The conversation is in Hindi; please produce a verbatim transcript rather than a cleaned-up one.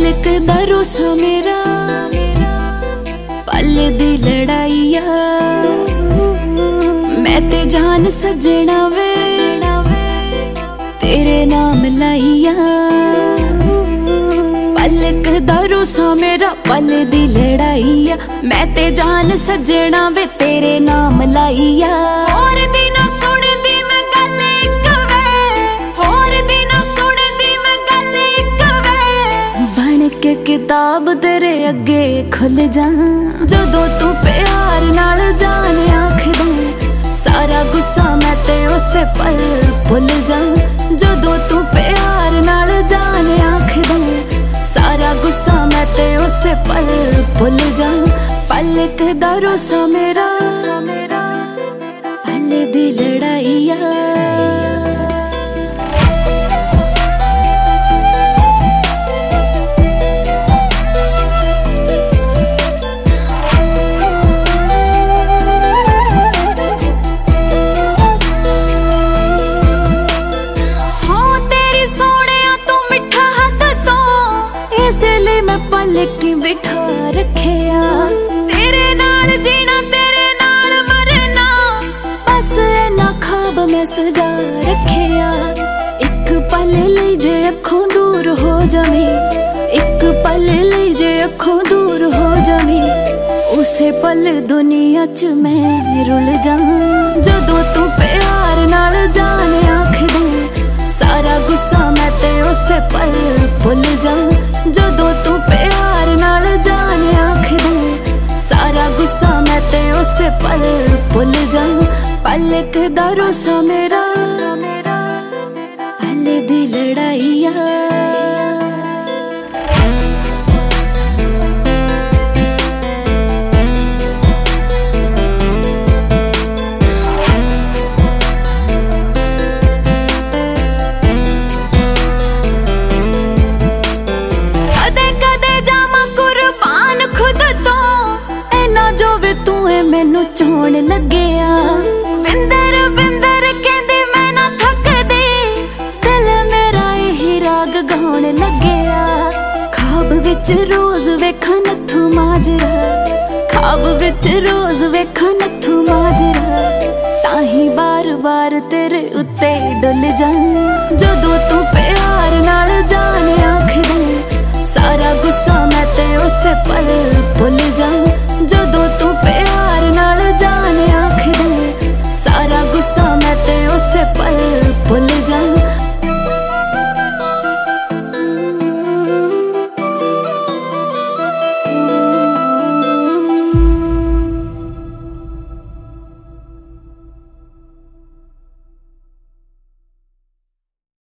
पलक दा रोसा मेरा पल दी लड़ाइया मैं ते जान सजना वे तेरे नाम लाइया। पलक दा रोसा मेरा पल दी लड़ाइया मैं ते जान सजना वे तेरे नाम लाइया। और दिना सुन दी मैं गल इक वे होर दिना सुन दी मैं गल इक वे बन के किताब तेरे अगे खुल जा जदों तू प्यार नाल जान आखदा सारा गुस्सा मैं ते उसे पल भुल जा। जदों तू प्यार नाल जान आखदा सारा गुस्सा मैं ते उसे पल भुल जा। पलक दा रोसा मेरा पल दी लड़ाइया। पलक बिठा रखिया तेरे नाल जीना तेरे नाल मरना बस इना ख्वाब मैं सजा रखिया। एक पल ले जे अखों दूर हो जावे एक पल ले जे अखों दूर हो जावे उसे पल दुनिया च मैं रुल जा। जदों तू प्यार नाल जान आखदा सारा गुस्सा मैं ते उसे पल भुल जा। जदों तू प्यार नाल जान आखदा सारा गुस्सा मैं ते उसे पल भुल जा। पलक दा रोसा मेरा पल दी लड़ाइया। मैनू चोण लग्या विंदर विंदर कहंदे मैं ना थकदी दिल मेरा यही राग गाउण लग्या। ख्वाब विच रोज वेखां नत्थू माजरा ख्वाब विच रोज वेखां नत्थू माजरा ताही बार बार तेरे उत्ते डुल जा। जदों तू प्यार नाल जान आख